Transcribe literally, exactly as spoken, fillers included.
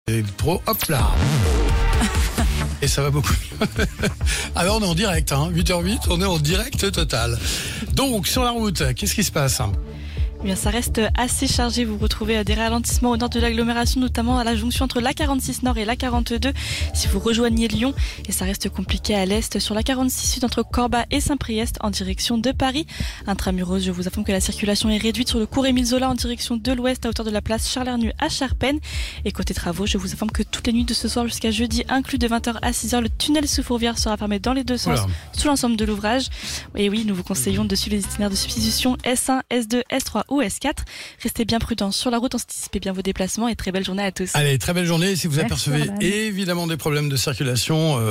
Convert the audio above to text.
Et pro, hop là. Et ça va beaucoup mieux. Alors on est en direct, hein, huit heures huit, on est en direct total. Donc sur la route, qu'est-ce qui se passe ? Eh bien, ça reste assez chargé. Vous retrouvez des ralentissements au nord de l'agglomération, notamment à la jonction entre l'A quarante-six Nord et l'A quarante-deux, si vous rejoignez Lyon. Et ça reste compliqué à l'est sur l'A quarante-six Sud entre Corba et Saint-Priest en direction de Paris. Intramuros, je vous informe que la circulation est réduite sur le cours Émile Zola en direction de l'ouest à hauteur de la place Charles-Hernu à Charpennes. Et côté travaux, je vous informe que toutes les nuits de ce soir jusqu'à jeudi, inclus de vingt heures à six heures, le tunnel sous Fourvière sera fermé dans les deux sens Voilà. sous l'ensemble de l'ouvrage. Et oui, nous vous conseillons de suivre les itinéraires de substitution S un, S deux, S trois ou S quatre. Restez bien prudents sur la route, anticipez bien vos déplacements et très belle journée à tous. Allez, très belle journée. Si vous Merci, apercevez Orban. évidemment des problèmes de circulation, euh,